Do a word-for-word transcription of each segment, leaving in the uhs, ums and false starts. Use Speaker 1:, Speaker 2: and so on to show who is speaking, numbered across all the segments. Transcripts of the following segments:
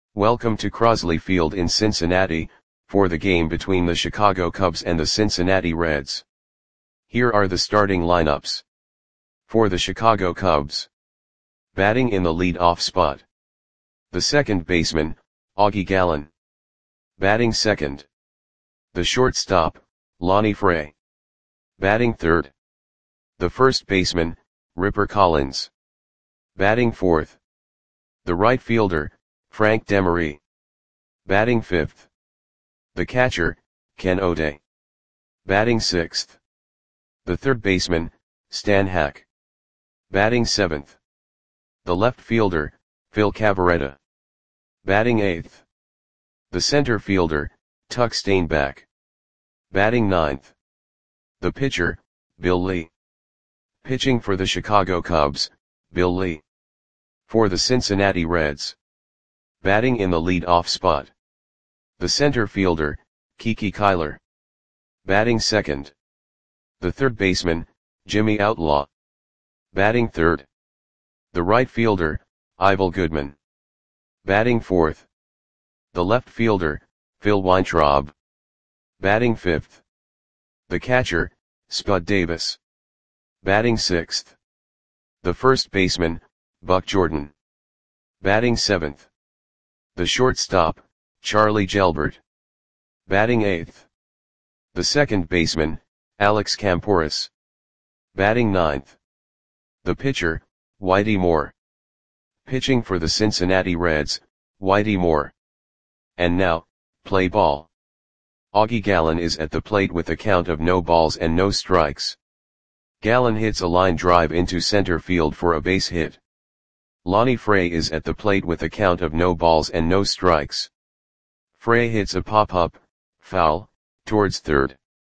Speaker 1: Welcome to Crosley Field in Cincinnati, for the game between the Chicago Cubs and the Cincinnati Reds. Here are the starting lineups. For the Chicago Cubs. Batting in the lead-off spot. The second baseman, Augie Gallen. Batting second. The shortstop, Lonnie Fray. Batting third. The first baseman, Ripper Collins. Batting fourth. The right fielder, Frank Demery. Batting fifth. The catcher, Ken O'Day. Batting sixth. The third baseman, Stan Hack. Batting seventh. The left fielder, Phil Cavarretta. Batting eighth. The center fielder, Tuck Steinbach. Batting ninth. The pitcher, Bill Lee. Pitching for the Chicago Cubs, Bill Lee. For the Cincinnati Reds. Batting in the lead-off spot. The center fielder, Kiki Kyler. Batting second. The third baseman, Jimmy Outlaw. Batting third. The right fielder, Ivel Goodman. Batting fourth. The left fielder, Phil Weintraub. Batting fifth. The catcher, Spud Davis. Batting sixth. The first baseman, Buck Jordan. Batting seventh. The shortstop, Charlie Gelbert. Batting eighth. The second baseman, Alex Camporis. Batting ninth. The pitcher, Whitey Moore. Pitching for the Cincinnati Reds, Whitey Moore. And now, play ball. Augie Gallen is at the plate with a count of no balls and no strikes. Gallen hits a line drive into center field for a base hit. Lonnie Fray is at the plate with a count of no balls and no strikes. Fray hits a pop-up, foul, towards third.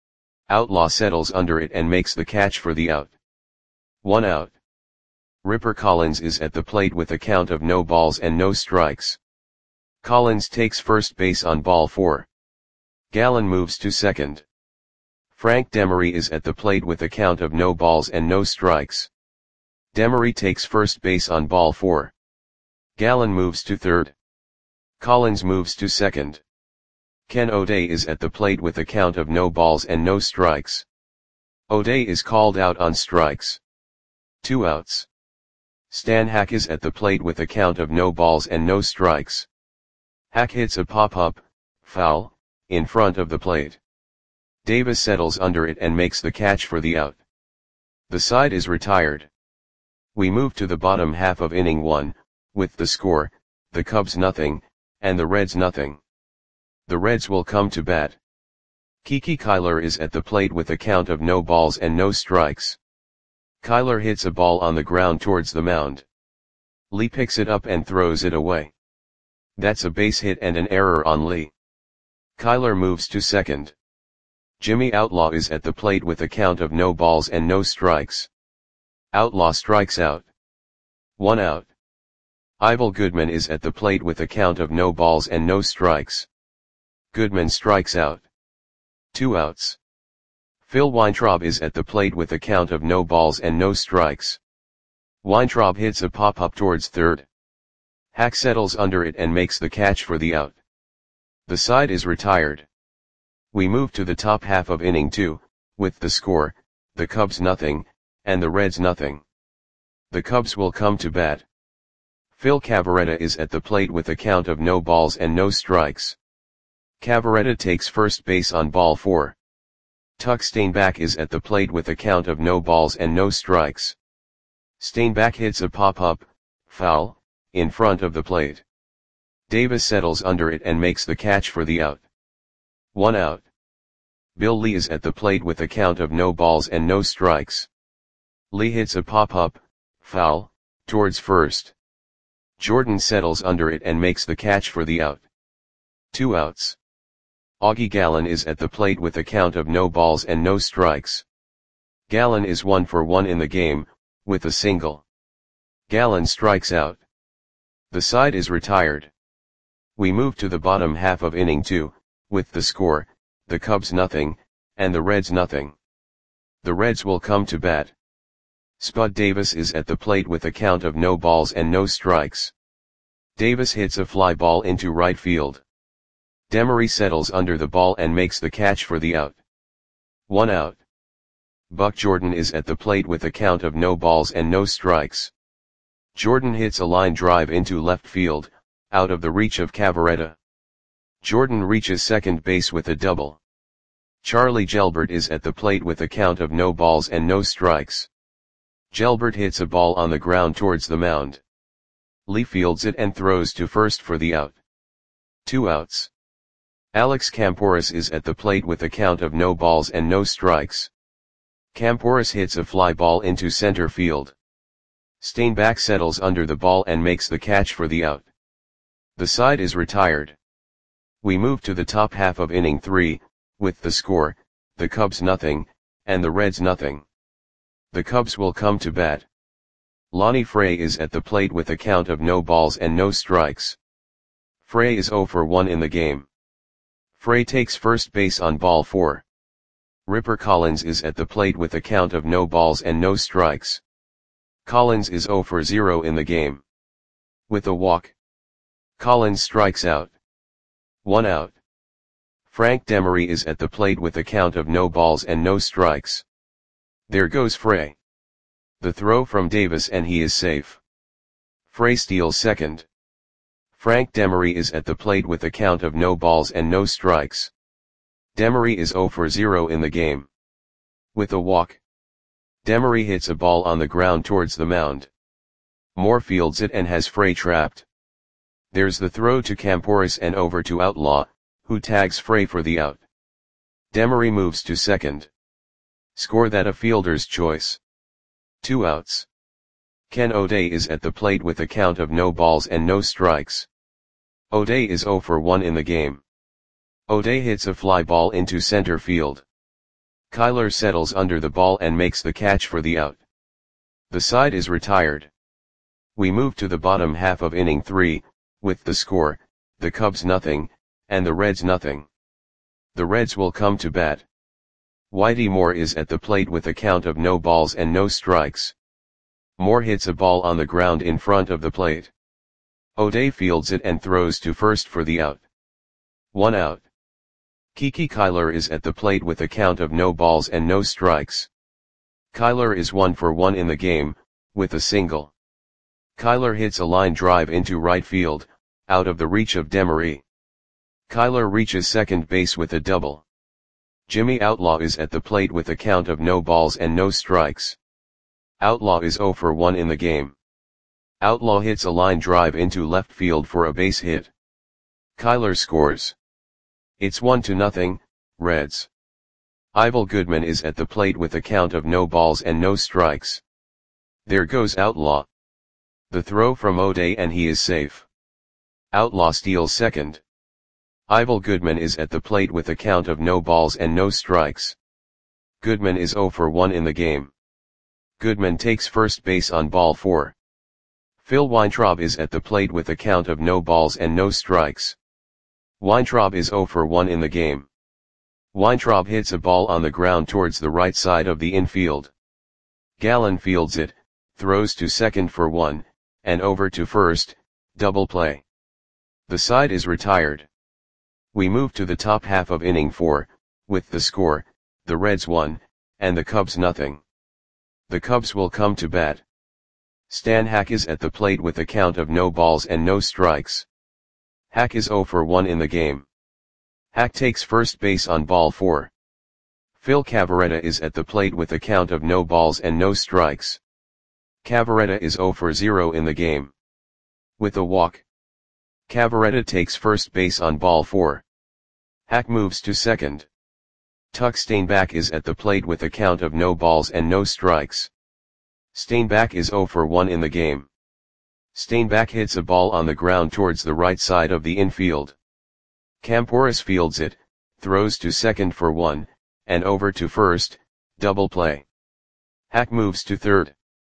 Speaker 1: Outlaw settles under it and makes the catch for the out. One out. Ripper Collins is at the plate with a count of no balls and no strikes. Collins takes first base on ball four. Gallen moves to second. Frank Demery is at the plate with a count of no balls and no strikes. Demery takes first base on ball four. Gallen moves to third. Collins moves to second. Ken O'Day is at the plate with a count of no balls and no strikes. O'Day is called out on strikes. Two outs. Stan Hack is at the plate with a count of no balls and no strikes. Hack hits a pop-up, foul, in front of the plate. Davis settles under it and makes the catch for the out. The side is retired. We move to the bottom half of inning one, with the score, the Cubs nothing, and the Reds nothing. The Reds will come to bat. Kiki Kyler is at the plate with a count of no balls and no strikes. Kyler hits a ball on the ground towards the mound. Lee picks it up and throws it away. That's a base hit and an error on Lee. Kyler moves to second. Jimmy Outlaw is at the plate with a count of no balls and no strikes. Outlaw strikes out. One out. Ivel Goodman is at the plate with a count of no balls and no strikes. Goodman strikes out. Two outs. Phil Weintraub is at the plate with a count of no balls and no strikes. Weintraub hits a pop-up towards third. Hack settles under it and makes the catch for the out. The side is retired. We move to the top half of inning two, with the score, the Cubs nothing, and the Reds nothing. The Cubs will come to bat. Phil Cavarretta is at the plate with a count of no balls and no strikes. Cavarretta takes first base on ball four. Tuck Steinbach is at the plate with a count of no balls and no strikes. Steinbach hits a pop-up, foul, in front of the plate. Davis settles under it and makes the catch for the out. One out. Bill Lee is at the plate with a count of no balls and no strikes. Lee hits a pop-up, foul, towards first. Jordan settles under it and makes the catch for the out. Two outs. Augie Gallen is at the plate with a count of no balls and no strikes. Gallen is one for one in the game, with a single. Gallen strikes out. The side is retired. We move to the bottom half of inning two, with the score, the Cubs nothing, and the Reds nothing. The Reds will come to bat. Spud Davis is at the plate with a count of no balls and no strikes. Davis hits a fly ball into right field. Demery settles under the ball and makes the catch for the out. One out. Buck Jordan is at the plate with a count of no balls and no strikes. Jordan hits a line drive into left field, out of the reach of Cavaretta. Jordan reaches second base with a double. Charlie Gelbert is at the plate with a count of no balls and no strikes. Gelbert hits a ball on the ground towards the mound. Lee fields it and throws to first for the out. Two outs. Alex Camporis is at the plate with a count of no balls and no strikes. Camporis hits a fly ball into center field. Steinbach settles under the ball and makes the catch for the out. The side is retired. We move to the top half of inning three, with the score, the Cubs nothing, and the Reds nothing. The Cubs will come to bat. Lonnie Frey is at the plate with a count of no balls and no strikes. Frey is oh for one in the game. Frey takes first base on ball four. Ripper Collins is at the plate with a count of no balls and no strikes. Collins is oh for zero in the game. With a walk, Collins strikes out. One out. Frank Demery is at the plate with a count of no balls and no strikes. There goes Frey. The throw from Davis and he is safe. Frey steals second. Frank Demery is at the plate with a count of no balls and no strikes. Demery is oh for zero in the game. With a walk, Demery hits a ball on the ground towards the mound. Moore fields it and has Frey trapped. There's the throw to Camporis and over to Outlaw, who tags Frey for the out. Demery moves to second. Score that a fielder's choice. Two outs. Ken O'Day is at the plate with a count of no balls and no strikes. O'Day is oh for one in the game. O'Day hits a fly ball into center field. Kyler settles under the ball and makes the catch for the out. The side is retired. We move to the bottom half of inning three, with the score, the Cubs nothing, and the Reds nothing. The Reds will come to bat. Whitey Moore is at the plate with a count of no balls and no strikes. Moore hits a ball on the ground in front of the plate. O'Day fields it and throws to first for the out. One out. Kiki Kyler is at the plate with a count of no balls and no strikes. Kyler is one for one in the game, with a single. Kyler hits a line drive into right field, out of the reach of Demery. Kyler reaches second base with a double. Jimmy Outlaw is at the plate with a count of no balls and no strikes. Outlaw is oh for one in the game. Outlaw hits a line drive into left field for a base hit. Kyler scores. It's one to nothing, Reds. Ivel Goodman is at the plate with a count of no balls and no strikes. There goes Outlaw. The throw from O'Day and he is safe. Outlaw steals second. Ivel Goodman is at the plate with a count of no balls and no strikes. Goodman is oh for one in the game. Goodman takes first base on ball four. Phil Weintraub is at the plate with a count of no balls and no strikes. Weintraub is oh for one in the game. Weintraub hits a ball on the ground towards the right side of the infield. Gallen fields it, throws to second for one, and over to first, double play. The side is retired. We move to the top half of inning four, with the score, the Reds one, and the Cubs nothing. The Cubs will come to bat. Stan Hack is at the plate with a count of no balls and no strikes. Hack is oh for one in the game. Hack takes first base on ball four. Phil Cavaretta is at the plate with a count of no balls and no strikes. Cavaretta is oh for zero in the game. With a walk, Cavaretta takes first base on ball four. Hack moves to second. Tuck Steinbach is at the plate with a count of no balls and no strikes. Steinbach is oh for one in the game. Steinbach hits a ball on the ground towards the right side of the infield. Camporis fields it, throws to second for one, and over to first, double play. Hack moves to third.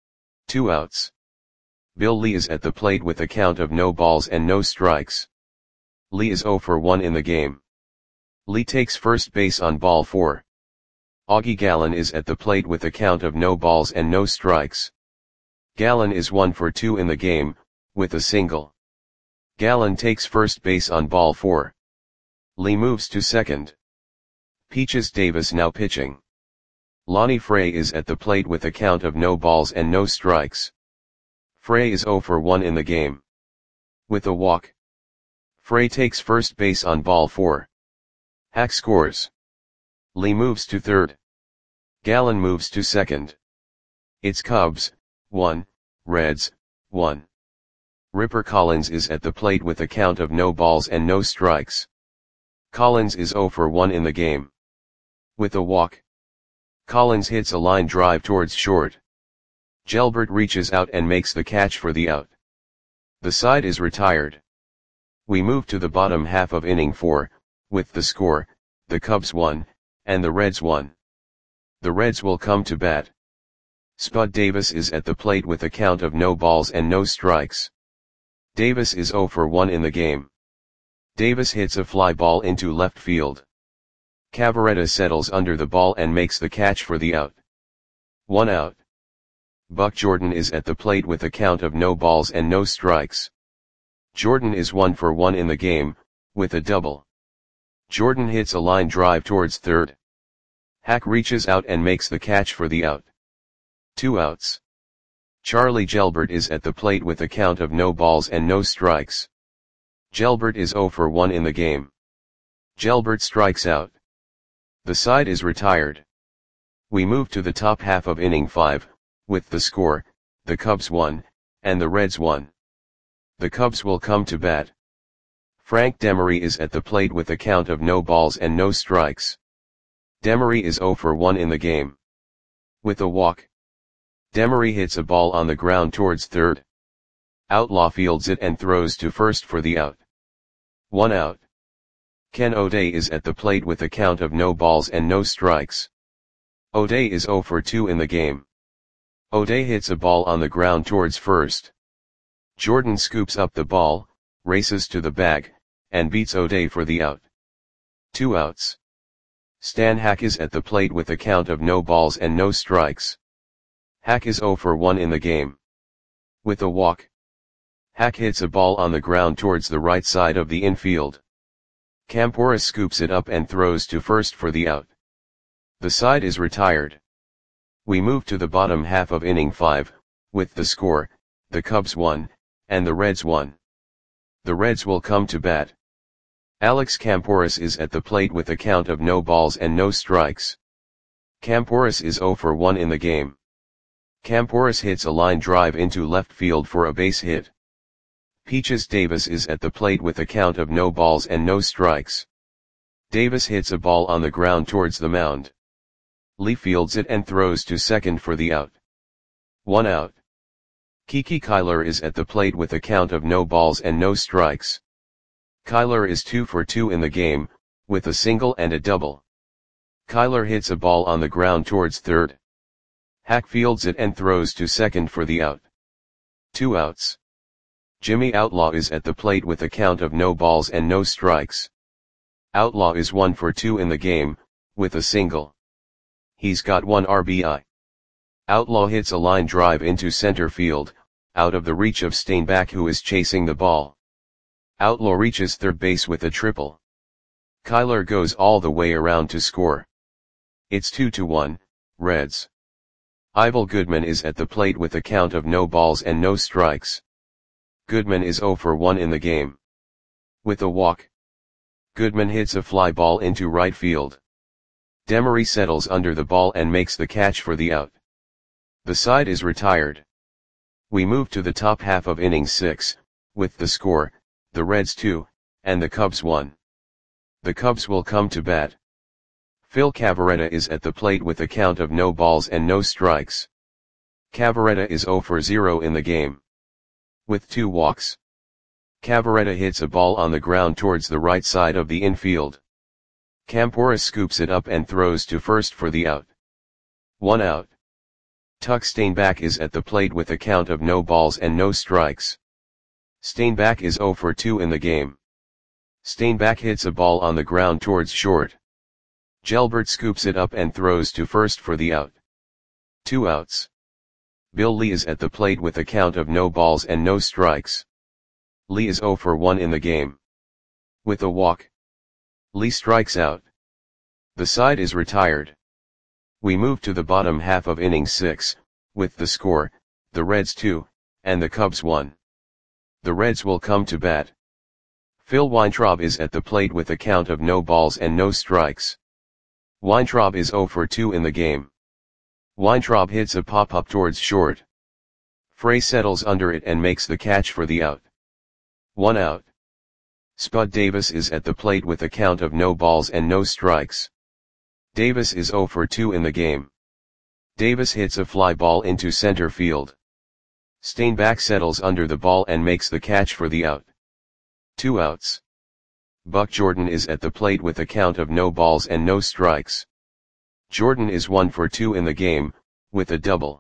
Speaker 1: Two outs. Bill Lee is at the plate with a count of no balls and no strikes. Lee is oh for one in the game. Lee takes first base on ball four. Augie Gallen is at the plate with a count of no balls and no strikes. Gallen is one for two in the game, with a single. Gallen takes first base on ball four. Lee moves to second. Peaches Davis now pitching. Lonnie Frey is at the plate with a count of no balls and no strikes. Frey is zero for one in the game. With a walk. Frey takes first base on ball four. Hack scores. Lee moves to third. Gallen moves to second. It's Cubs, one, Reds, one. Ripper Collins is at the plate with a count of no balls and no strikes. Collins is zero for one in the game. With a walk. Collins hits a line drive towards short. Gelbert reaches out and makes the catch for the out. The side is retired. We move to the bottom half of inning four, with the score, the Cubs won, and the Reds won. The Reds will come to bat. Spud Davis is at the plate with a count of no balls and no strikes. Davis is zero for one in the game. Davis hits a fly ball into left field. Cavarretta settles under the ball and makes the catch for the out. One out. Buck Jordan is at the plate with a count of no balls and no strikes. Jordan is one for one in the game, with a double. Jordan hits a line drive towards third. Hack reaches out and makes the catch for the out. Two outs. Charlie Gelbert is at the plate with a count of no balls and no strikes. Gelbert is zero for one in the game. Gelbert strikes out. The side is retired. We move to the top half of inning five, with the score, the Cubs won, and the Reds won. The Cubs will come to bat. Frank Demery is at the plate with a count of no balls and no strikes. Demery is zero for one in the game. With a walk. Demery hits a ball on the ground towards third. Outlaw fields it and throws to first for the out. One out. Ken O'Day is at the plate with a count of no balls and no strikes. O'Day is zero for two in the game. O'Day hits a ball on the ground towards first. Jordan scoops up the ball, races to the bag, and beats O'Day for the out. Two outs. Stan Hack is at the plate with a count of no balls and no strikes. Hack is zero for one in the game. With a walk. Hack hits a ball on the ground towards the right side of the infield. Campora scoops it up and throws to first for the out. The side is retired. We move to the bottom half of inning five, with the score, the Cubs won, and the Reds won. The Reds will come to bat. Alex Camporis is at the plate with a count of no balls and no strikes. Camporis is zero for one in the game. Camporis hits a line drive into left field for a base hit. Peaches Davis is at the plate with a count of no balls and no strikes. Davis hits a ball on the ground towards the mound. Lee fields it and throws to second for the out. One out. Kiki Kyler is at the plate with a count of no balls and no strikes. Kyler is two for two in the game, with a single and a double. Kyler hits a ball on the ground towards third. Hack fields it and throws to second for the out. Two outs. Jimmy Outlaw is at the plate with a count of no balls and no strikes. Outlaw is one for two in the game, with a single. He's got one R B I. Outlaw hits a line drive into center field, out of the reach of Steinbach, who is chasing the ball. Outlaw reaches third base with a triple. Kyler goes all the way around to score. It's two to one, Reds. Ivel Goodman is at the plate with a count of no balls and no strikes. Goodman is zero for one in the game. With a walk. Goodman hits a fly ball into right field. Demery settles under the ball and makes the catch for the out. The side is retired. We move to the top half of inning six, with the score, the Reds two, and the Cubs one. The Cubs will come to bat. Phil Cavarretta is at the plate with a count of no balls and no strikes. Cavarretta is zero for zero in the game. With two walks. Cavarretta hits a ball on the ground towards the right side of the infield. Campora scoops it up and throws to first for the out. One out. Tuck Steinbach is at the plate with a count of no balls and no strikes. Steinbach is zero for two in the game. Steinbach hits a ball on the ground towards short. Gelbert scoops it up and throws to first for the out. Two outs. Bill Lee is at the plate with a count of no balls and no strikes. Lee is zero for one in the game. With a walk, Lee strikes out. The side is retired. We move to the bottom half of inning six, with the score, the Reds two, and the Cubs one. The Reds will come to bat. Phil Weintraub is at the plate with a count of no balls and no strikes. Weintraub is zero for two in the game. Weintraub hits a pop-up towards short. Frey settles under it and makes the catch for the out. One out. Spud Davis is at the plate with a count of no balls and no strikes. Davis is zero for two in the game. Davis hits a fly ball into center field. Steinbach settles under the ball and makes the catch for the out. Two outs. Buck Jordan is at the plate with a count of no balls and no strikes. Jordan is one for two in the game, with a double.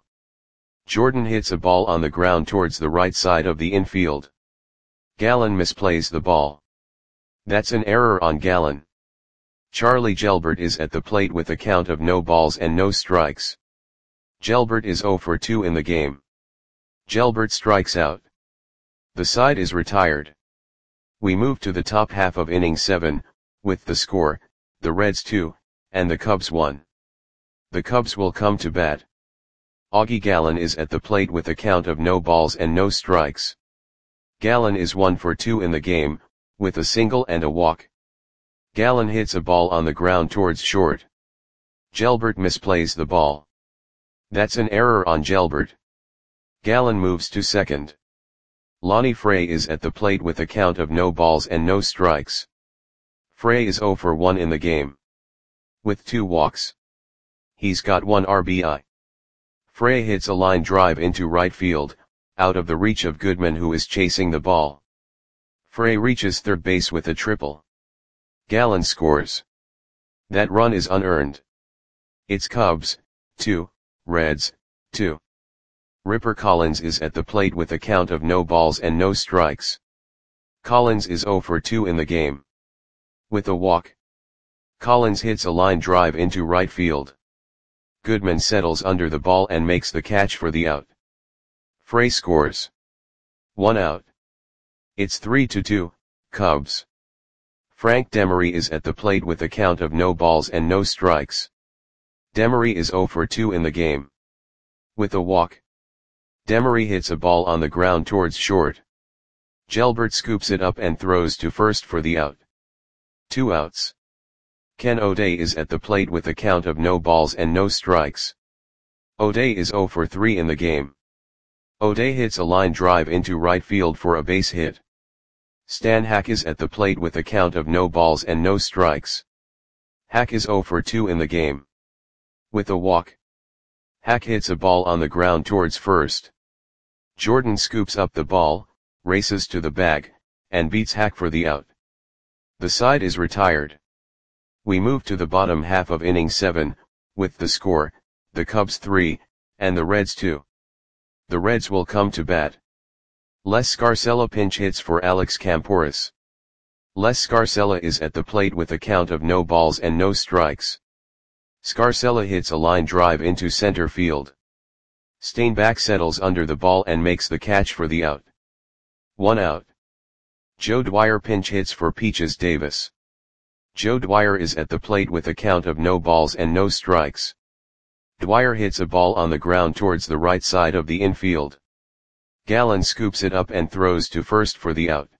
Speaker 1: Jordan hits a ball on the ground towards the right side of the infield. Gallen misplays the ball. That's an error on Gallen. Charlie Gelbert is at the plate with a count of no balls and no strikes. Gelbert is zero for two in the game. Gelbert strikes out. The side is retired. We move to the top half of inning seven, with the score, the Reds two, and the Cubs one. The Cubs will come to bat. Augie Gallen is at the plate with a count of no balls and no strikes. Gallen is one for two in the game, with a single and a walk. Gallen hits a ball on the ground towards short. Gelbert misplays the ball. That's an error on Gelbert. Gallen moves to second. Lonnie Frey is at the plate with a count of no balls and no strikes. Frey is zero for one in the game. With two walks. He's got one R B I. Frey hits a line drive into right field, out of the reach of Goodman, who is chasing the ball. Frey reaches third base with a triple. Gallen scores. That run is unearned. It's Cubs, two, Reds, two. Ripper Collins is at the plate with a count of no balls and no strikes. Collins is zero for two in the game. With a walk. Collins hits a line drive into right field. Goodman settles under the ball and makes the catch for the out. Frey scores. One out. It's three to two, Cubs. Frank Demery is at the plate with a count of no balls and no strikes. Demery is zero for two in the game. With a walk. Demery hits a ball on the ground towards short. Gelbert scoops it up and throws to first for the out. Two outs. Ken O'Day is at the plate with a count of no balls and no strikes. O'Day is zero for three in the game. O'Day hits a line drive into right field for a base hit. Stan Hack is at the plate with a count of no balls and no strikes. Hack is zero for two in the game. With a walk. Hack hits a ball on the ground towards first. Jordan scoops up the ball, races to the bag, and beats Hack for the out. The side is retired. We move to the bottom half of inning seven, with the score, the Cubs three, and the Reds two. The Reds will come to bat. Les Scarcella pinch hits for Alex Camporis. Les Scarcella is at the plate with a count of no balls and no strikes. Scarcella hits a line drive into center field. Steinbach settles under the ball and makes the catch for the out. One out. Joe Dwyer pinch hits for Peaches Davis. Joe Dwyer is at the plate with a count of no balls and no strikes. Dwyer hits a ball on the ground towards the right side of the infield. Gallen scoops it up and throws to first for the out.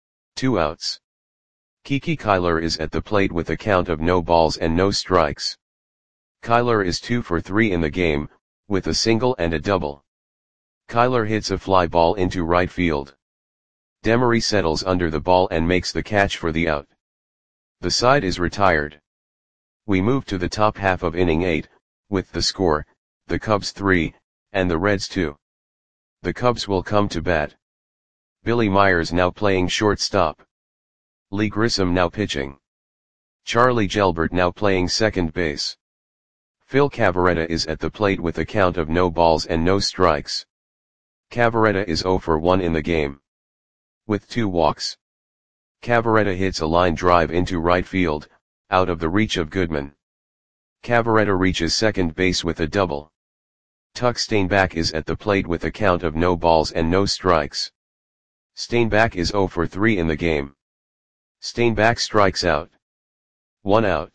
Speaker 1: Two outs. Kiki Kyler is at the plate with a count of no balls and no strikes. Kyler is two for three in the game, with a single and a double. Kyler hits a fly ball into right field. Demery settles under the ball and makes the catch for the out. The side is retired. We move to the top half of inning eight, with the score, the Cubs three, and the Reds two. The Cubs will come to bat. Billy Myers now playing shortstop. Lee Grissom now pitching. Charlie Gelbert now playing second base. Phil Cavarretta is at the plate with a count of no balls and no strikes. Cavarretta is zero for one in the game. With two walks. Cavarretta hits a line drive into right field, out of the reach of Goodman. Cavarretta reaches second base with a double. Tuck Steinbach is at the plate with a count of no balls and no strikes. Steinbach is zero for three in the game. Steinbach strikes out. One out.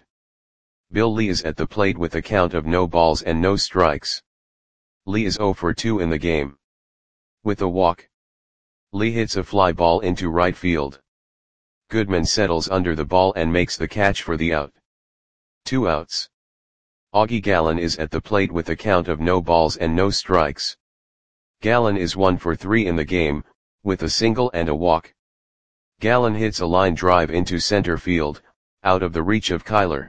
Speaker 1: Bill Lee is at the plate with a count of no balls and no strikes. Lee is zero for two in the game. With a walk. Lee hits a fly ball into right field. Goodman settles under the ball and makes the catch for the out. Two outs. Augie Gallen is at the plate with a count of no balls and no strikes. Gallen is one for three in the game, with a single and a walk. Gallen hits a line drive into center field, out of the reach of Kyler.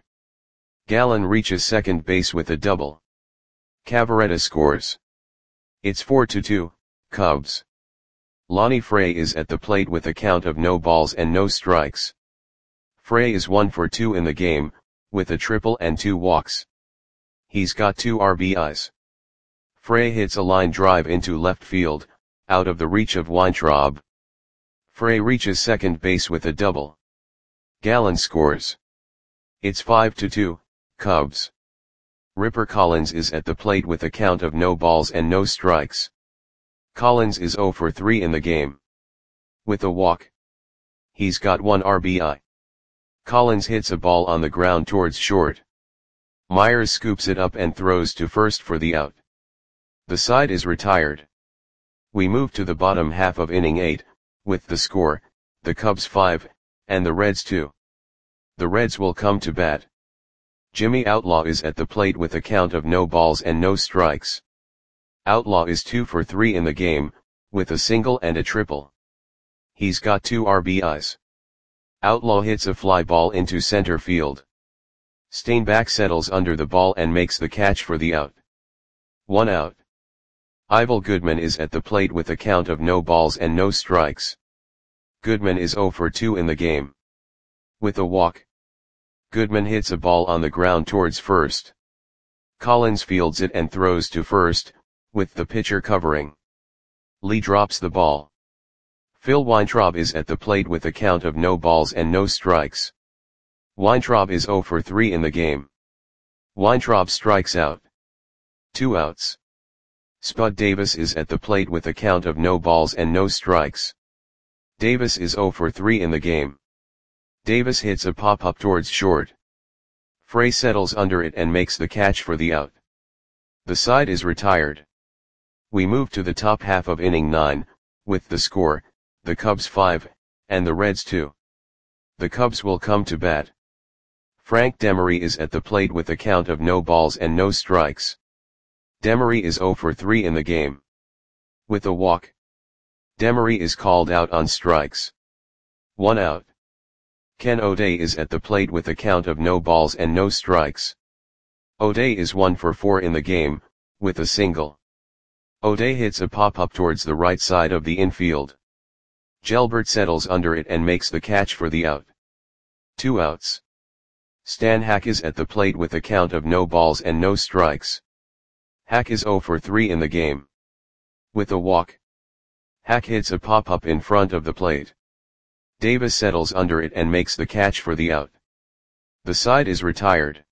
Speaker 1: Gallen reaches second base with a double. Cavarretta scores. It's four to two, Cubs. Lonnie Frey is at the plate with a count of no balls and no strikes. Frey is one for two in the game, with a triple and two walks. He's got two R B Is. Frey hits a line drive into left field, out of the reach of Weintraub. Frey reaches second base with a double. Gallen scores. It's five to two, Cubs. Ripper Collins is at the plate with a count of no balls and no strikes. Collins is zero for three in the game. With a walk. He's got one R B I. Collins hits a ball on the ground towards short. Myers scoops it up and throws to first for the out. The side is retired. We move to the bottom half of inning eight, with the score, the Cubs five, and the Reds two. The Reds will come to bat. Jimmy Outlaw is at the plate with a count of no balls and no strikes. Outlaw is two for three in the game, with a single and a triple. He's got two R B Is. Outlaw hits a fly ball into center field. Steinbach settles under the ball and makes the catch for the out. One out. Ivel Goodman is at the plate with a count of no balls and no strikes. Goodman is zero for two in the game. With a walk. Goodman hits a ball on the ground towards first. Collins fields it and throws to first, with the pitcher covering. Lee drops the ball. Phil Weintraub is at the plate with a count of no balls and no strikes. Weintraub is zero for three in the game. Weintraub strikes out. Two outs. Spud Davis is at the plate with a count of no balls and no strikes. Davis is zero for three in the game. Davis hits a pop-up towards short. Frey settles under it and makes the catch for the out. The side is retired. We move to the top half of inning nine, with the score, the Cubs five, and the Reds two. The Cubs will come to bat. Frank Demery is at the plate with a count of no balls and no strikes. Demery is zero for three in the game. With a walk. Demery is called out on strikes. One out. Ken O'Day is at the plate with a count of no balls and no strikes. O'Day is one for four in the game, with a single. O'Day hits a pop-up towards the right side of the infield. Gelbert settles under it and makes the catch for the out. Two outs. Stan Hack is at the plate with a count of no balls and no strikes. Hack is zero for three in the game. With a walk. Hack hits a pop-up in front of the plate. Davis settles under it and makes the catch for the out. The side is retired.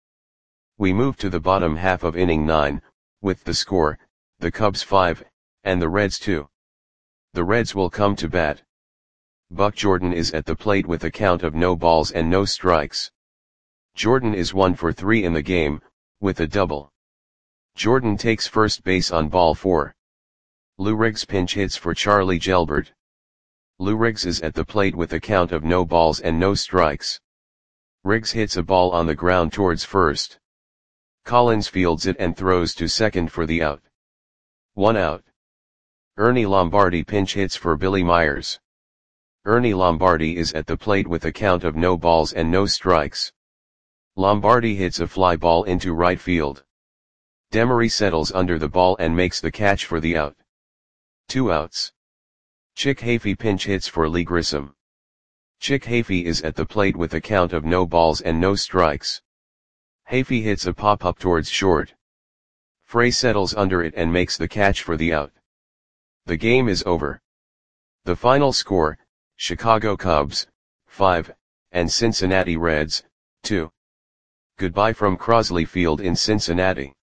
Speaker 1: We move to the bottom half of inning nine, with the score, the Cubs five, and the Reds two. The Reds will come to bat. Buck Jordan is at the plate with a count of no balls and no strikes. Jordan is one for three in the game, with a double. Jordan takes first base on ball four. Lou Riggs pinch hits for Charlie Gelbert. Lou Riggs is at the plate with a count of no balls and no strikes. Riggs hits a ball on the ground towards first. Collins fields it and throws to second for the out. One out. Ernie Lombardi pinch hits for Billy Myers. Ernie Lombardi is at the plate with a count of no balls and no strikes. Lombardi hits a fly ball into right field. Demery settles under the ball and makes the catch for the out. Two outs. Chick Hafey pinch hits for Lee Grissom. Chick Hafey is at the plate with a count of no balls and no strikes. Hafey hits a pop-up towards short. Frey settles under it and makes the catch for the out. The game is over. The final score, Chicago Cubs, five, and Cincinnati Reds, two. Goodbye from Crosley Field in Cincinnati.